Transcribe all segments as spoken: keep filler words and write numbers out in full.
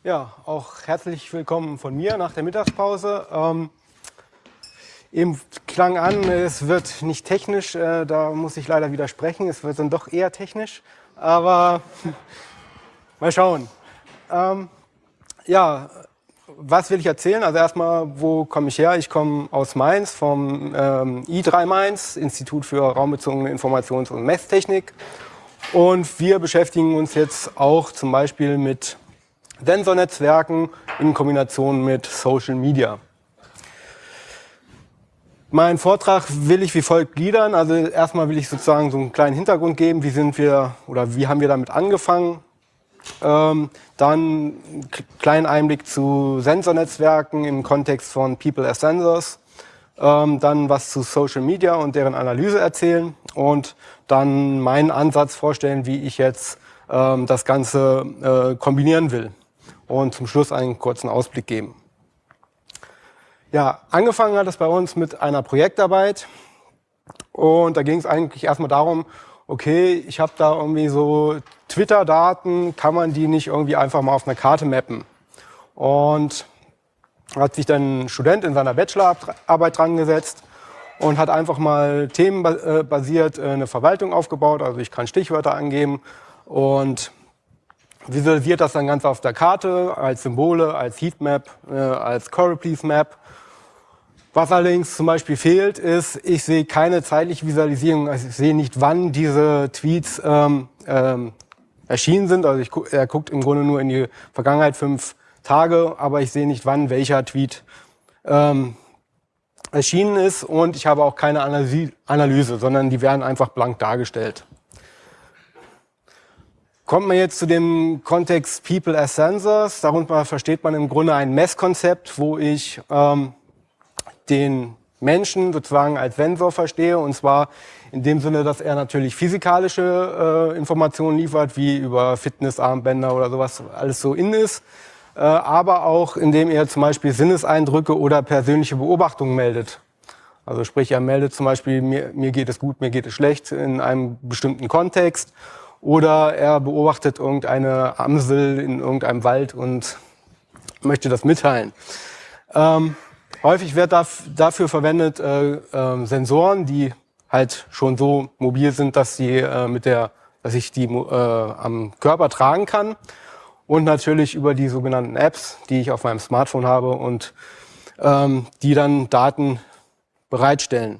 Ja, auch herzlich willkommen von mir nach der Mittagspause. Ähm, eben klang an, es wird nicht technisch, äh, da muss ich leider widersprechen, es wird dann doch eher technisch, aber mal schauen. Ähm, ja, was will ich erzählen? Also erstmal, wo komme ich her? Ich komme aus Mainz, vom ähm, I drei Mainz, Institut für raumbezogene Informations- und Messtechnik. Und wir beschäftigen uns jetzt auch zum Beispiel mit Sensornetzwerken in Kombination mit Social Media. Meinen Vortrag will ich wie folgt gliedern. Also erstmal will ich sozusagen so einen kleinen Hintergrund geben, wie sind wir oder wie haben wir damit angefangen. Ähm, dann einen kleinen Einblick zu Sensornetzwerken im Kontext von People as Sensors. Ähm, dann was zu Social Media und deren Analyse erzählen und dann meinen Ansatz vorstellen, wie ich jetzt ähm, das Ganze äh, kombinieren will. Und zum Schluss einen kurzen Ausblick geben. Ja, angefangen hat es bei uns mit einer Projektarbeit und da ging es eigentlich erstmal darum, okay, ich habe da irgendwie so Twitter-Daten, kann man die nicht irgendwie einfach mal auf eine Karte mappen? Und hat sich dann ein Student in seiner Bachelorarbeit dran gesetzt und hat einfach mal themenbasiert eine Verwaltung aufgebaut, also ich kann Stichwörter angeben und visualisiert das dann ganz auf der Karte als Symbole, als Heatmap, äh, als Choropleth Map. Was allerdings zum Beispiel fehlt, ist, ich sehe keine zeitliche Visualisierung. Also ich sehe nicht, wann diese Tweets ähm, ähm, erschienen sind. Also ich, er guckt im Grunde nur in die Vergangenheit fünf Tage, aber ich sehe nicht, wann welcher Tweet ähm, erschienen ist. Und ich habe auch keine Analyse, Analyse, sondern die werden einfach blank dargestellt. Kommt man jetzt zu dem Kontext People as Sensors, darunter versteht man im Grunde ein Messkonzept, wo ich ähm, den Menschen sozusagen als Sensor verstehe, und zwar in dem Sinne, dass er natürlich physikalische äh, Informationen liefert, wie über Fitnessarmbänder oder sowas alles so in ist, äh, aber auch indem er zum Beispiel Sinneseindrücke oder persönliche Beobachtungen meldet. Also sprich, er meldet zum Beispiel, mir, mir geht es gut, mir geht es schlecht in einem bestimmten Kontext. Oder er beobachtet irgendeine Amsel in irgendeinem Wald und möchte das mitteilen. Ähm, häufig wird dafür verwendet äh, äh, Sensoren, die halt schon so mobil sind, dass, sie, äh, mit der, dass ich die äh, am Körper tragen kann. Und natürlich über die sogenannten Apps, die ich auf meinem Smartphone habe und ähm, die dann Daten bereitstellen.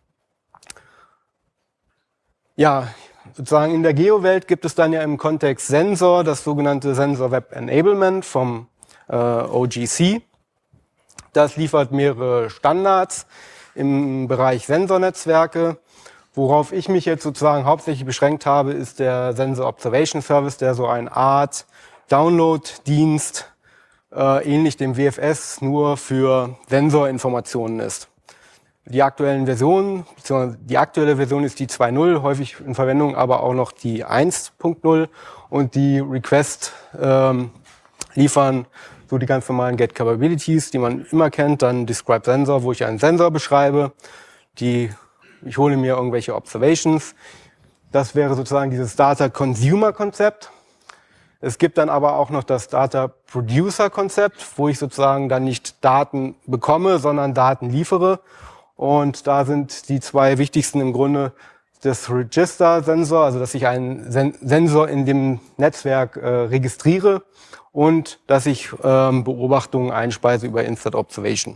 Ja, sozusagen in der Geo-Welt gibt es dann ja im Kontext Sensor das sogenannte Sensor Web Enablement vom äh, O G C. Das liefert mehrere Standards im Bereich Sensornetzwerke. Worauf ich mich jetzt sozusagen hauptsächlich beschränkt habe, ist der Sensor Observation Service, der so eine Art Download-Dienst, äh, ähnlich dem W F S, nur für Sensorinformationen ist. Die aktuellen Versionen, beziehungsweise die aktuelle Version ist die zwei Punkt null, häufig in Verwendung, aber auch noch die eins Punkt null und die Request ähm, liefern so die ganz normalen Get Capabilities, die man immer kennt, dann Describe Sensor, wo ich einen Sensor beschreibe, die, ich hole mir irgendwelche Observations. Das wäre sozusagen dieses Data Consumer Konzept. Es gibt dann aber auch noch das Data Producer Konzept, wo ich sozusagen dann nicht Daten bekomme, sondern Daten liefere. Und da sind die zwei wichtigsten im Grunde das Register-Sensor, also dass ich einen Sen Sensor in dem Netzwerk äh, registriere und dass ich ähm, Beobachtungen einspeise über Instant Observation.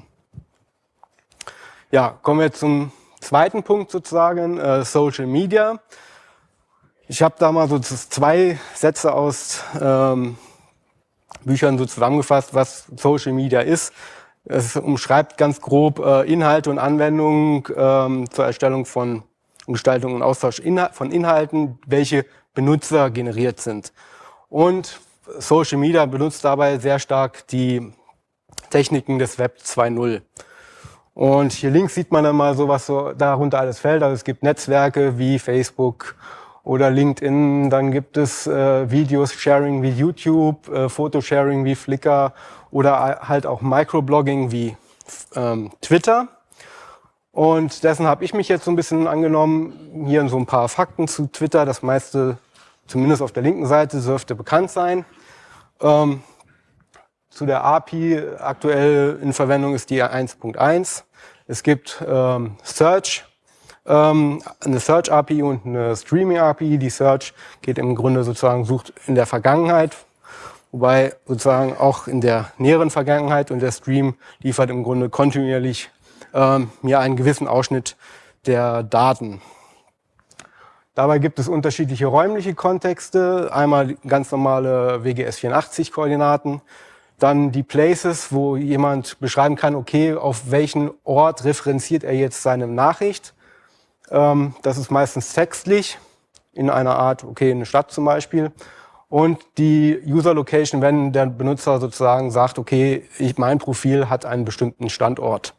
Ja, kommen wir zum zweiten Punkt sozusagen, äh, Social Media. Ich habe da mal so zwei Sätze aus ähm, Büchern so zusammengefasst, was Social Media ist. Es umschreibt ganz grob äh, Inhalte und Anwendungen ähm, zur Erstellung von und Gestaltung und Austausch Inhal- von Inhalten, welche Benutzer generiert sind. Und Social Media benutzt dabei sehr stark die Techniken des Web zwei Punkt null. Und hier links sieht man dann mal so, was so darunter alles fällt. Also es gibt Netzwerke wie Facebook oder LinkedIn, dann gibt es äh, Videos-Sharing wie YouTube, äh, Fotosharing wie Flickr oder halt auch Microblogging wie ähm, Twitter. Und dessen habe ich mich jetzt so ein bisschen angenommen. Hier so ein paar Fakten zu Twitter. Das meiste, zumindest auf der linken Seite, dürfte bekannt sein. Ähm, zu der A P I. Aktuell in Verwendung ist die eins Punkt eins. Es gibt ähm, Search, ähm, eine Search-A P I und eine Streaming-A P I. Die Search geht im Grunde sozusagen, sucht in der Vergangenheit, wobei sozusagen auch in der näheren Vergangenheit, und der Stream liefert im Grunde kontinuierlich ähm, mir einen gewissen Ausschnitt der Daten. Dabei gibt es unterschiedliche räumliche Kontexte. Einmal ganz normale W G S vierundachtzig Koordinaten, dann die Places, wo jemand beschreiben kann, okay, auf welchen Ort referenziert er jetzt seine Nachricht. Ähm, das ist meistens textlich, in einer Art, okay, eine Stadt zum Beispiel. Und die User Location, wenn der Benutzer sozusagen sagt, okay, ich, mein Profil hat einen bestimmten Standort.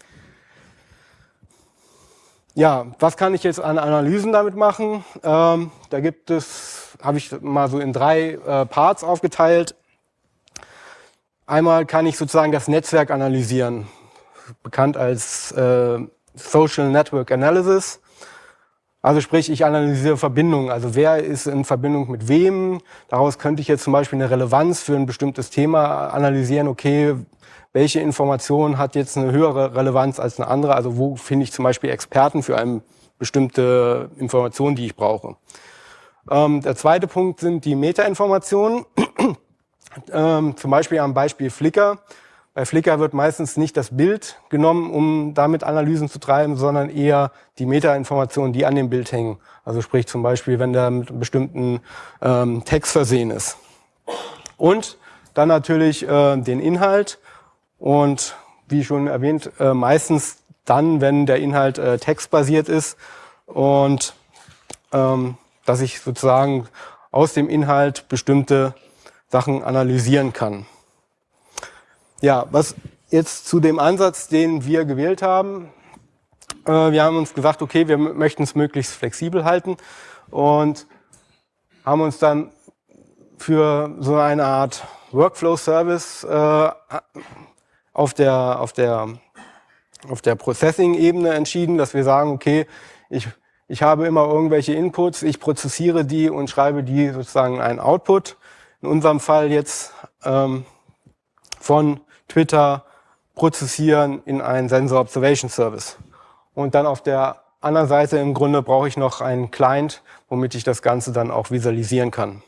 Ja, was kann ich jetzt an Analysen damit machen? Ähm, da gibt es, habe ich mal so in drei äh, Parts aufgeteilt. Einmal kann ich sozusagen das Netzwerk analysieren, bekannt als äh, Social Network Analysis. Also sprich, ich analysiere Verbindungen, also wer ist in Verbindung mit wem. Daraus könnte ich jetzt zum Beispiel eine Relevanz für ein bestimmtes Thema analysieren. Okay, welche Information hat jetzt eine höhere Relevanz als eine andere? Also wo finde ich zum Beispiel Experten für eine bestimmte Information, die ich brauche? Ähm, der zweite Punkt sind die Metainformationen. ähm, zum Beispiel am Beispiel Flickr. Bei Flickr wird meistens nicht das Bild genommen, um damit Analysen zu treiben, sondern eher die Metainformationen, die an dem Bild hängen. Also sprich zum Beispiel, wenn der mit einem bestimmten ähm, Text versehen ist. Und dann natürlich äh, den Inhalt. Und wie schon erwähnt, äh, meistens dann, wenn der Inhalt äh, textbasiert ist und ähm, dass ich sozusagen aus dem Inhalt bestimmte Sachen analysieren kann. Ja, was jetzt zu dem Ansatz, den wir gewählt haben. Äh, wir haben uns gesagt, okay, wir möchten es möglichst flexibel halten und haben uns dann für so eine Art Workflow-Service äh, auf der, auf der, auf der Processing-Ebene entschieden, dass wir sagen, okay, ich, ich habe immer irgendwelche Inputs, ich prozessiere die und schreibe die sozusagen einen Output. In unserem Fall jetzt ähm, von Twitter prozessieren in einen Sensor Observation Service. Und dann auf der anderen Seite im Grunde brauche ich noch einen Client, womit ich das Ganze dann auch visualisieren kann.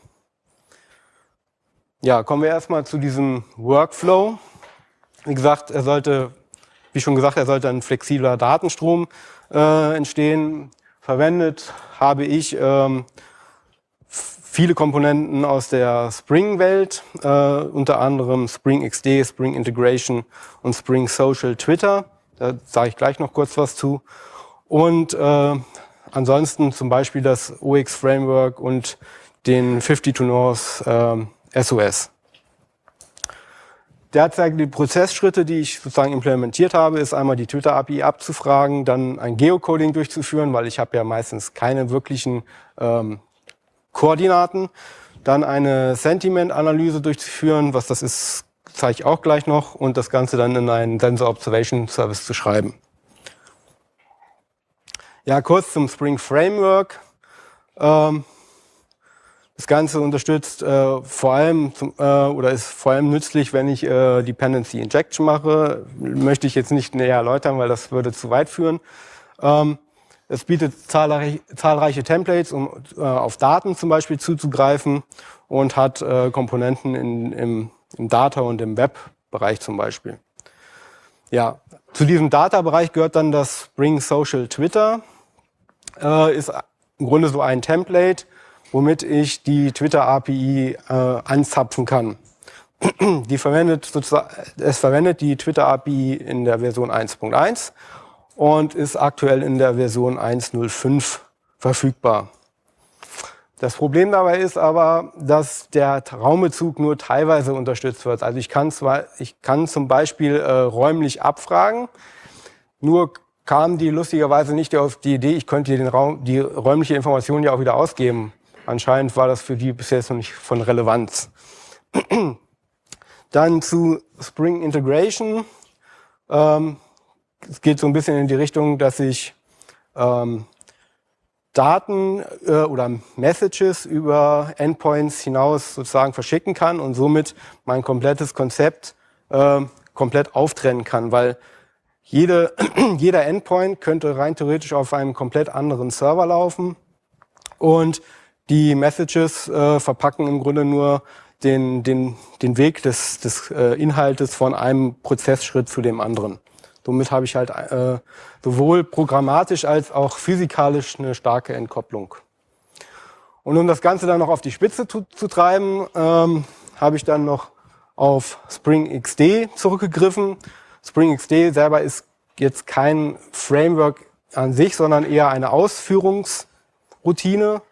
Ja, kommen wir erstmal zu diesem Workflow. Wie gesagt, er sollte, wie schon gesagt, er sollte ein flexibler Datenstrom äh, entstehen. Verwendet habe ich ähm, viele Komponenten aus der Spring-Welt, äh, unter anderem Spring X D, Spring Integration und Spring Social Twitter. Da sage ich gleich noch kurz was zu. Und äh, ansonsten zum Beispiel das O X Framework und den fünfzig to North äh, S O S. Derzeit die Prozessschritte, die ich sozusagen implementiert habe, ist einmal die Twitter-A P I abzufragen, dann ein Geocoding durchzuführen, weil ich habe ja meistens keine wirklichen ähm, Koordinaten, dann eine Sentiment-Analyse durchzuführen, was das ist, zeige ich auch gleich noch, und das Ganze dann in einen Sensor Observation Service zu schreiben. Ja, kurz zum Spring Framework. Ähm, Das Ganze unterstützt äh, vor allem zum, äh, oder ist vor allem nützlich, wenn ich äh, Dependency Injection mache. Möchte ich jetzt nicht näher erläutern, weil das würde zu weit führen. Ähm, es bietet zahlreich, zahlreiche Templates, um äh, auf Daten zum Beispiel zuzugreifen, und hat äh, Komponenten in, im, im Data- und im Web-Bereich zum Beispiel. Ja, zu diesem Data-Bereich gehört dann das Spring Social Twitter. Äh, ist im Grunde so ein Template, womit ich die Twitter-A P I äh, anzapfen kann. Die verwendet sozusagen, es verwendet die Twitter-A P I in der Version eins Punkt eins und ist aktuell in der Version eins Punkt null fünf verfügbar. Das Problem dabei ist aber, dass der Raumbezug nur teilweise unterstützt wird. Also ich kann zwar, ich kann zum Beispiel äh, räumlich abfragen, nur kam die lustigerweise nicht auf die Idee, ich könnte den Raum, die räumliche Information ja auch wieder ausgeben. Anscheinend war das für die bis jetzt noch nicht von Relevanz. Dann zu Spring Integration. Ähm, es geht so ein bisschen in die Richtung, dass ich ähm, Daten äh, oder Messages über Endpoints hinaus sozusagen verschicken kann und somit mein komplettes Konzept äh, komplett auftrennen kann, weil jede, jeder Endpoint könnte rein theoretisch auf einem komplett anderen Server laufen und die Messages äh, verpacken im Grunde nur den, den, den Weg des, des äh, Inhaltes von einem Prozessschritt zu dem anderen. Somit habe ich halt äh, sowohl programmatisch als auch physikalisch eine starke Entkopplung. Und um das Ganze dann noch auf die Spitze zu, zu treiben, ähm, habe ich dann noch auf Spring X D zurückgegriffen. Spring X D selber ist jetzt kein Framework an sich, sondern eher eine Ausführungsroutine.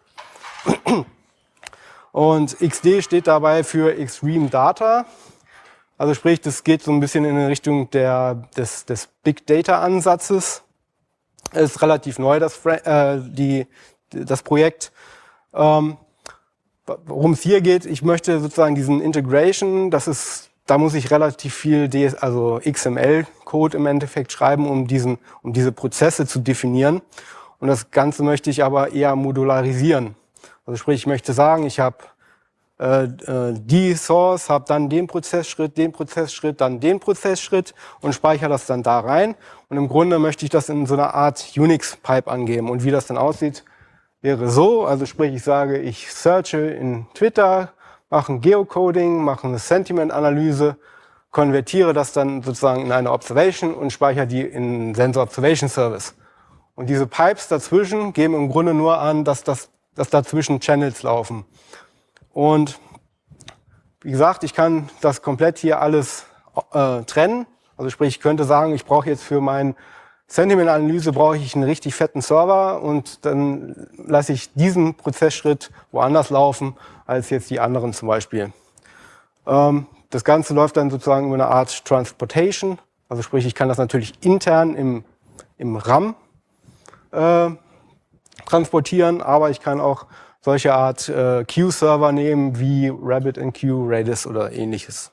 Und X D steht dabei für Extreme Data. Also sprich, das geht so ein bisschen in Richtung der, des, des Big Data Ansatzes. Es ist relativ neu, das, äh, die, das Projekt. Ähm, worum es hier geht, ich möchte sozusagen diesen Integration, das ist, da muss ich relativ viel D S, also X M L-Code im Endeffekt schreiben, um diesen, um diese Prozesse zu definieren. Und das Ganze möchte ich aber eher modularisieren. Also sprich, ich möchte sagen, ich habe äh, äh, die Source, habe dann den Prozessschritt, den Prozessschritt, dann den Prozessschritt und speichere das dann da rein. Und im Grunde möchte ich das in so einer Art Unix-Pipe angeben. Und wie das dann aussieht, wäre so. Also sprich, ich sage, ich searche in Twitter, mache ein Geocoding, mache eine Sentiment-Analyse, konvertiere das dann sozusagen in eine Observation und speichere die in Sensor Observation Service. Und diese Pipes dazwischen geben im Grunde nur an, dass, das, dass dazwischen Channels laufen. Und wie gesagt, ich kann das komplett hier alles äh, trennen. Also sprich, ich könnte sagen, ich brauche jetzt für meine Sentiment-Analyse brauche ich einen richtig fetten Server und dann lasse ich diesen Prozessschritt woanders laufen als jetzt die anderen zum Beispiel. Ähm, das Ganze läuft dann sozusagen über eine Art Transportation. Also sprich, ich kann das natürlich intern im, im RAM äh, transportieren, aber ich kann auch solche Art äh, Queue-Server nehmen wie RabbitMQ, Redis oder ähnliches.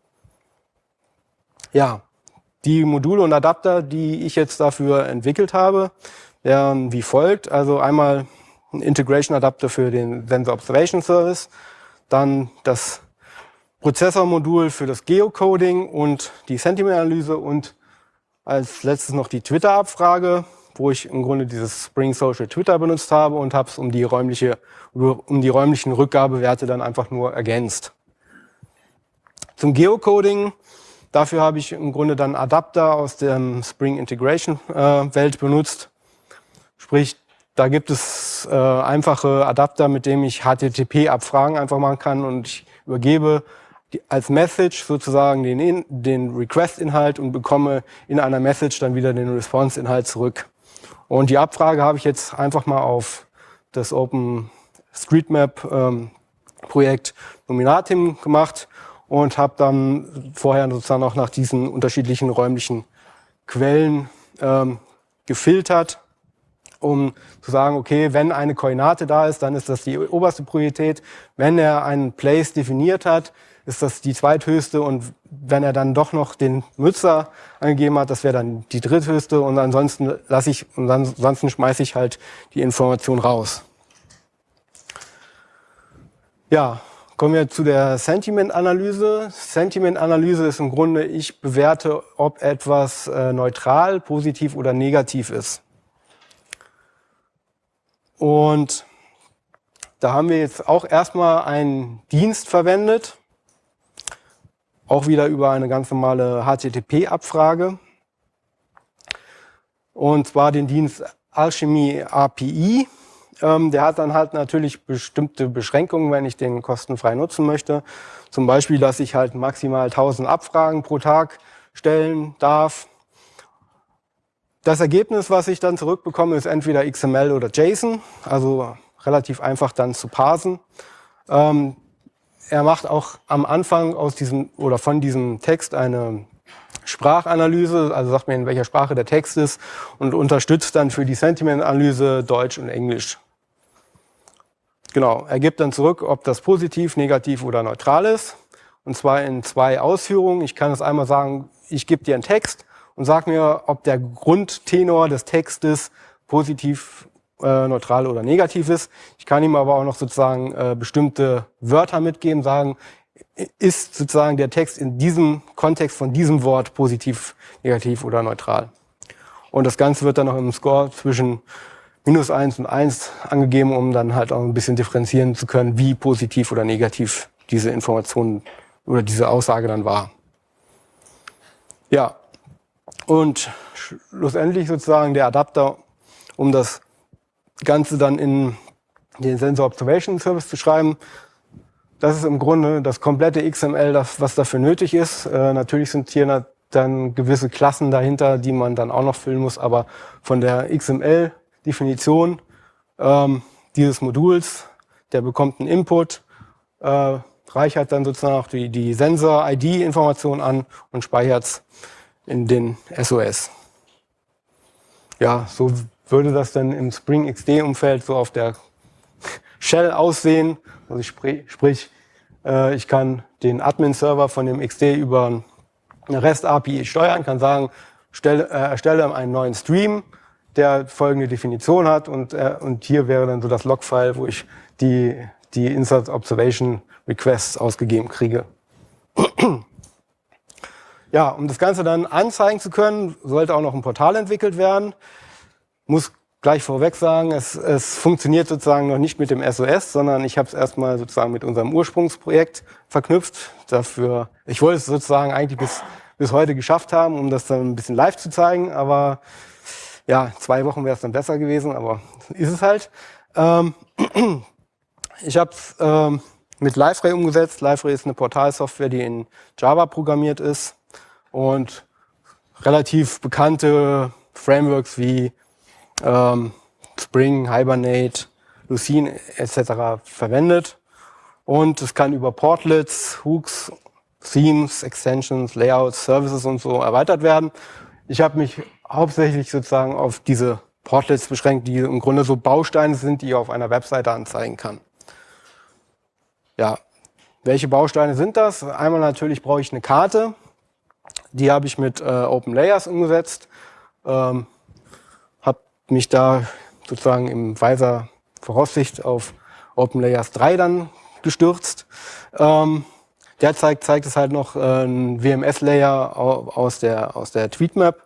Ja, die Module und Adapter, die ich jetzt dafür entwickelt habe, wären wie folgt. Also einmal ein Integration-Adapter für den Sensor Observation Service, dann das Prozessormodul für das Geocoding und die Sentiment-Analyse und als letztes noch die Twitter-Abfrage, wo ich im Grunde dieses Spring Social Twitter benutzt habe und habe es um die räumliche, um die räumlichen Rückgabewerte dann einfach nur ergänzt. Zum Geocoding, dafür habe ich im Grunde dann Adapter aus der Spring Integration äh, Welt benutzt. Sprich, da gibt es äh, einfache Adapter, mit denen ich H T T P-Abfragen einfach machen kann und ich übergebe die, als Message sozusagen den, in, den Request-Inhalt und bekomme in einer Message dann wieder den Response-Inhalt zurück. Und die Abfrage habe ich jetzt einfach mal auf das OpenStreetMap-Projekt ähm, Nominatim gemacht und habe dann vorher sozusagen auch nach diesen unterschiedlichen räumlichen Quellen ähm, gefiltert, um zu sagen, okay, wenn eine Koordinate da ist, dann ist das die oberste Priorität. Wenn er einen Place definiert hat, ist das die zweithöchste und wenn er dann doch noch den Nutzer angegeben hat, das wäre dann die dritthöchste und ansonsten lasse ich und ansonsten schmeiße ich halt die Information raus. Ja, kommen wir zu der Sentiment-Analyse. Sentiment-Analyse ist im Grunde, ich bewerte, ob etwas äh, neutral, positiv oder negativ ist. Und da haben wir jetzt auch erstmal einen Dienst verwendet, auch wieder über eine ganz normale H T T P-Abfrage. Und zwar den Dienst Alchemy A P I. Ähm, der hat dann halt natürlich bestimmte Beschränkungen, wenn ich den kostenfrei nutzen möchte. Zum Beispiel, dass ich halt maximal tausend Abfragen pro Tag stellen darf. Das Ergebnis, was ich dann zurückbekomme, ist entweder X M L oder JSON, also relativ einfach dann zu parsen. Ähm, er macht auch am Anfang aus diesem oder von diesem Text eine Sprachanalyse, also sagt mir, in welcher Sprache der Text ist und unterstützt dann für die Sentiment-Analyse Deutsch und Englisch. Genau, er gibt dann zurück, ob das positiv, negativ oder neutral ist. Und zwar in zwei Ausführungen. Ich kann es einmal sagen, ich gebe dir einen Text und sag mir, ob der Grundtenor des Textes positiv äh, neutral oder negativ ist. Ich kann ihm aber auch noch sozusagen äh, bestimmte Wörter mitgeben, sagen, ist sozusagen der Text in diesem Kontext von diesem Wort positiv, negativ oder neutral. Und das Ganze wird dann noch im Score zwischen minus eins und eins angegeben, um dann halt auch ein bisschen differenzieren zu können, wie positiv oder negativ diese Information oder diese Aussage dann war. Ja, und schlussendlich sozusagen der Adapter, um das Ganze dann in den Sensor Observation Service zu schreiben. Das ist im Grunde das komplette X M L, das, was dafür nötig ist. Äh, natürlich sind hier dann gewisse Klassen dahinter, die man dann auch noch füllen muss, aber von der X M L-Definition ähm, dieses Moduls, der bekommt einen Input, äh, reichert dann sozusagen auch die, die Sensor-I D-Information an und speichert es in den S O S. Ja, so würde das dann im Spring X D-Umfeld so auf der Shell aussehen. Also sprich, sprich äh, ich kann den Admin-Server von dem X D über eine REST-A P I steuern, kann sagen, stelle, äh, erstelle einen neuen Stream, der folgende Definition hat und, äh, und hier wäre dann so das Log-File, wo ich die, die Insert Observation Requests ausgegeben kriege. Ja, um das Ganze dann anzeigen zu können, sollte auch noch ein Portal entwickelt werden. Muss gleich vorweg sagen, es, es funktioniert sozusagen noch nicht mit dem S O S, sondern ich habe es erstmal sozusagen mit unserem Ursprungsprojekt verknüpft. Dafür, ich wollte es sozusagen eigentlich bis, bis heute geschafft haben, um das dann ein bisschen live zu zeigen, aber ja, zwei Wochen wäre es dann besser gewesen, aber ist es halt. Ähm, ich habe es ähm, mit Liferay umgesetzt. Liferay ist eine Portalsoftware, die in Java programmiert ist und relativ bekannte Frameworks wie ähm, Spring, Hibernate, Lucene et cetera verwendet. Und es kann über Portlets, Hooks, Themes, Extensions, Layouts, Services und so erweitert werden. Ich habe mich hauptsächlich sozusagen auf diese Portlets beschränkt, die im Grunde so Bausteine sind, die ich auf einer Webseite anzeigen kann. Ja, welche Bausteine sind das? Einmal natürlich brauche ich eine Karte. Die habe ich mit äh, OpenLayers umgesetzt. Ähm, habe mich da sozusagen im weiser Voraussicht auf OpenLayers drei dann gestürzt. Ähm, derzeit zeigt es halt noch äh, einen W M S-Layer aus der, aus der Tweetmap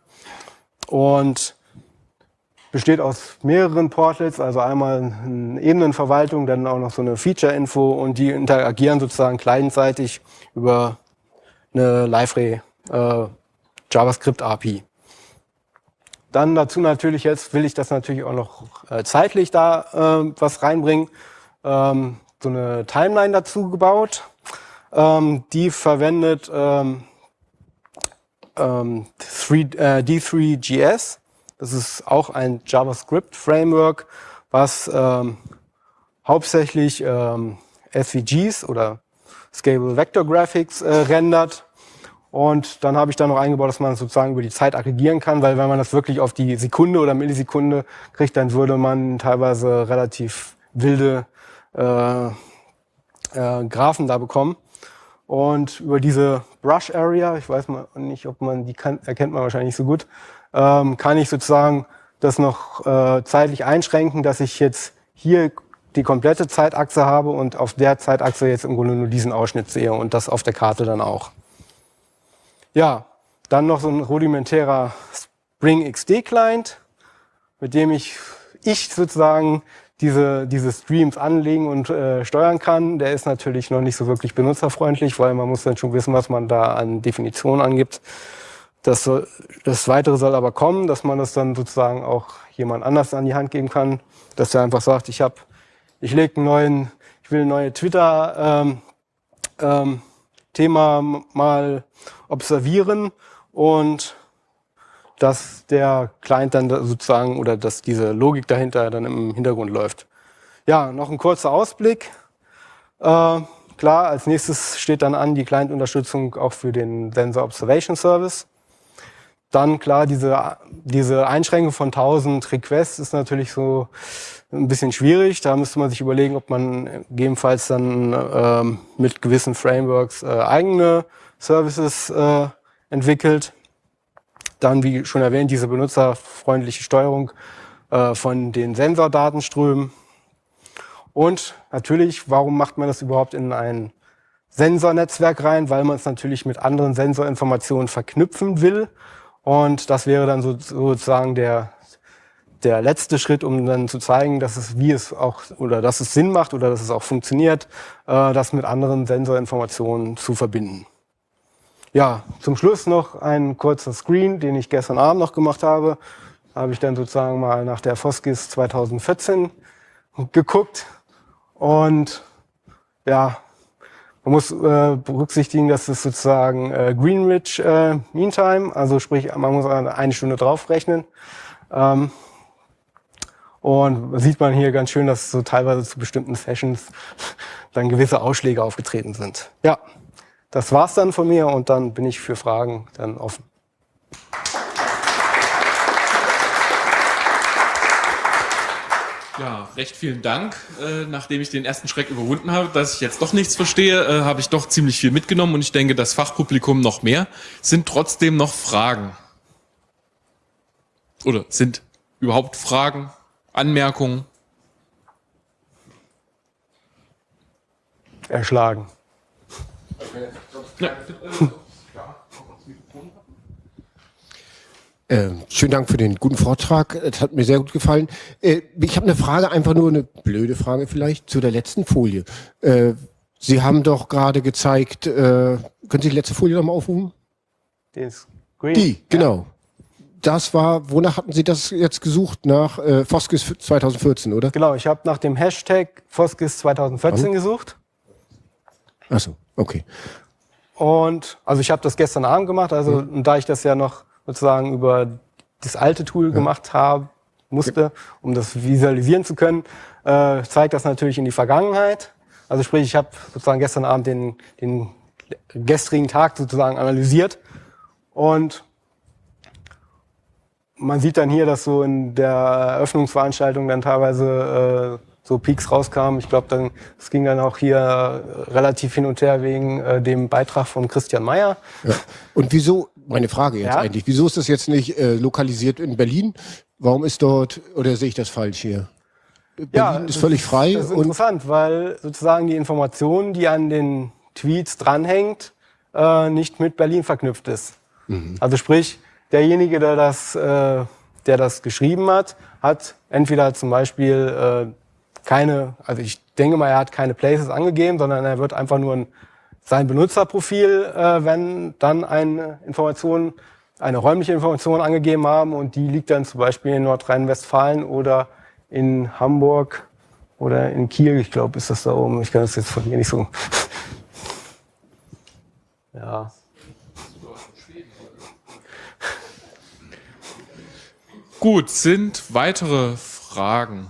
und besteht aus mehreren Portals, also einmal eine Ebenenverwaltung, dann auch noch so eine Feature-Info und die interagieren sozusagen clientseitig über eine Liferay äh, JavaScript-A P I. Dann dazu natürlich jetzt will ich das natürlich auch noch äh, zeitlich da äh, was reinbringen. Ähm, so eine Timeline dazu gebaut. Ähm, die verwendet ähm, ähm, D drei G S. Das ist auch ein JavaScript-Framework, was ähm, hauptsächlich ähm, S V Gs oder Scalable Vector Graphics äh, rendert. Und dann habe ich da noch eingebaut, dass man sozusagen über die Zeit aggregieren kann, weil wenn man das wirklich auf die Sekunde oder Millisekunde kriegt, dann würde man teilweise relativ wilde äh, äh, Graphen da bekommen. Und über diese Brush Area, ich weiß mal nicht, ob man die kann, erkennt man wahrscheinlich nicht so gut, ähm, kann ich sozusagen das noch äh, zeitlich einschränken, dass ich jetzt hier die komplette Zeitachse habe und auf der Zeitachse jetzt im Grunde nur diesen Ausschnitt sehe und das auf der Karte dann auch. Ja, dann noch so ein rudimentärer Spring X D Client, mit dem ich, ich sozusagen diese, diese Streams anlegen und äh, steuern kann. Der ist natürlich noch nicht so wirklich benutzerfreundlich, weil man muss dann schon wissen, was man da an Definitionen angibt. Das, soll, das Weitere soll aber kommen, dass man das dann sozusagen auch jemand anders an die Hand geben kann, dass er einfach sagt, ich habe, ich lege einen neuen, ich will ein neue Twitter ähm, ähm, Thema mal observieren und dass der Client dann sozusagen oder dass diese Logik dahinter dann im Hintergrund läuft. Ja, noch ein kurzer Ausblick. Äh, klar, als nächstes steht dann an die Client-Unterstützung auch für den Sensor Observation Service. Dann klar, diese, diese Einschränkung von tausend Requests ist natürlich so ein bisschen schwierig. Da müsste man sich überlegen, ob man gegebenenfalls dann ähm, mit gewissen Frameworks äh, eigene Services äh, entwickelt. Dann, wie schon erwähnt, diese benutzerfreundliche Steuerung. äh, von den Sensordatenströmen. Und natürlich, warum macht man das überhaupt in ein Sensornetzwerk rein? Weil man es natürlich mit anderen Sensorinformationen verknüpfen will. Und das wäre dann so, sozusagen der, der letzte Schritt, um dann zu zeigen, dass es, wie es auch, oder dass es Sinn macht oder dass es auch funktioniert, äh, das mit anderen Sensorinformationen zu verbinden. Ja, zum Schluss noch ein kurzer Screen, den ich gestern Abend noch gemacht habe. Da habe ich dann sozusagen mal nach der Foskis zweitausendvierzehn geguckt. Und ja, man muss äh, berücksichtigen, dass es sozusagen äh, Greenwich äh, Mean Time, also sprich, man muss eine Stunde draufrechnen. Ähm, und sieht man hier ganz schön, dass so teilweise zu bestimmten Sessions dann gewisse Ausschläge aufgetreten sind. Ja, das war's dann von mir und dann bin ich für Fragen dann offen. Ja, recht vielen Dank. Äh, nachdem ich den ersten Schreck überwunden habe, dass ich jetzt doch nichts verstehe, äh, habe ich doch ziemlich viel mitgenommen und ich denke, das Fachpublikum noch mehr. Sind trotzdem noch Fragen? Oder sind überhaupt Fragen, Anmerkungen? Erschlagen. Ja. Äh, schönen Dank für den guten Vortrag. Es hat mir sehr gut gefallen. Äh, ich habe eine Frage, einfach nur eine blöde Frage vielleicht, zu der letzten Folie. Äh, Sie haben doch gerade gezeigt, äh, können Sie die letzte Folie nochmal aufrufen? Den Screen? Die, genau. Ja. Das war, wonach hatten Sie das jetzt gesucht? Nach äh, Foskis zweitausendvierzehn, oder? Genau, ich habe nach dem Hashtag Foskis zweitausendvierzehn Wann? gesucht. Ach so, okay. Und also ich habe das gestern Abend gemacht, also mhm. und da ich das ja noch sozusagen über das alte Tool ja. gemacht haben musste, um das visualisieren zu können, äh, zeigt das natürlich in die Vergangenheit. Also sprich, ich habe sozusagen gestern Abend den, den gestrigen Tag sozusagen analysiert und man sieht dann hier, dass so in der Eröffnungsveranstaltung dann teilweise äh, so Peaks rauskamen. Ich glaube, dann es ging dann auch hier relativ hin und her wegen äh, dem Beitrag von Christian Meyer. Ja. Und wieso, meine Frage jetzt ja? eigentlich, wieso ist das jetzt nicht äh, lokalisiert in Berlin? Warum ist dort, oder sehe ich das falsch hier? Berlin ja, ist völlig frei. Das ist und interessant, weil sozusagen die Information, die an den Tweets dranhängt, äh, nicht mit Berlin verknüpft ist. Mhm. Also sprich, derjenige, der das, äh, der das geschrieben hat, hat entweder zum Beispiel äh, keine, also ich denke mal, er hat keine Places angegeben, sondern er wird einfach nur ein, sein Benutzerprofil, äh, wenn dann eine Information, eine räumliche Information angegeben haben und die liegt dann zum Beispiel in Nordrhein-Westfalen oder in Hamburg oder in Kiel, ich glaube, ist das da oben. Ich kann das jetzt von hier nicht so. Ja. Gut, sind weitere Fragen?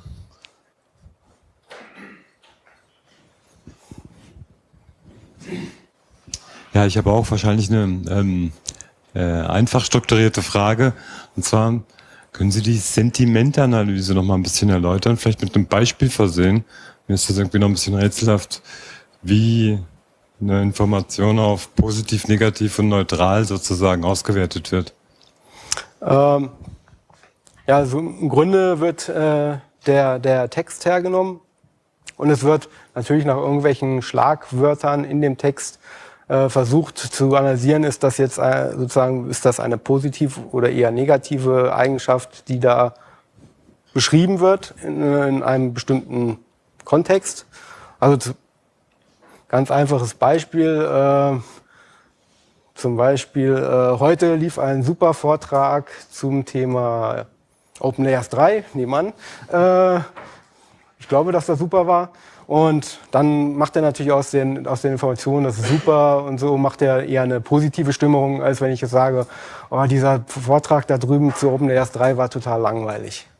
Ja, ich habe auch wahrscheinlich eine ähm, äh, einfach strukturierte Frage. Und zwar, können Sie die Sentimentanalyse noch mal ein bisschen erläutern? Vielleicht mit einem Beispiel versehen. Mir ist das irgendwie noch ein bisschen rätselhaft, wie eine Information auf positiv, negativ und neutral sozusagen ausgewertet wird. Ähm, ja, also im Grunde wird äh, der, der Text hergenommen und es wird natürlich nach irgendwelchen Schlagwörtern in dem Text äh, versucht zu analysieren, ist das jetzt äh, sozusagen, ist das eine positive oder eher negative Eigenschaft, die da beschrieben wird in, in einem bestimmten Kontext. Also ganz einfaches Beispiel, äh, zum Beispiel äh, heute lief ein super Vortrag zum Thema OpenLayers drei, nebenan. Äh, ich glaube, dass das super war. Und dann macht er natürlich aus den, aus den Informationen, das ist super und so, macht er eher eine positive Stimmung, als wenn ich jetzt sage, oh, dieser Vortrag da drüben zu OpenLayers drei war total langweilig.